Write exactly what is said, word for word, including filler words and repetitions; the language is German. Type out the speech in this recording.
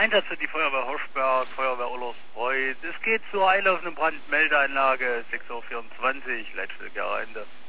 Einsatz für die Feuerwehr Hoschberg, Feuerwehr Ullersreuth. Es geht zur einlaufenden Brandmeldeanlage sechs Uhr vierundzwanzig, Leitstelle Gerende.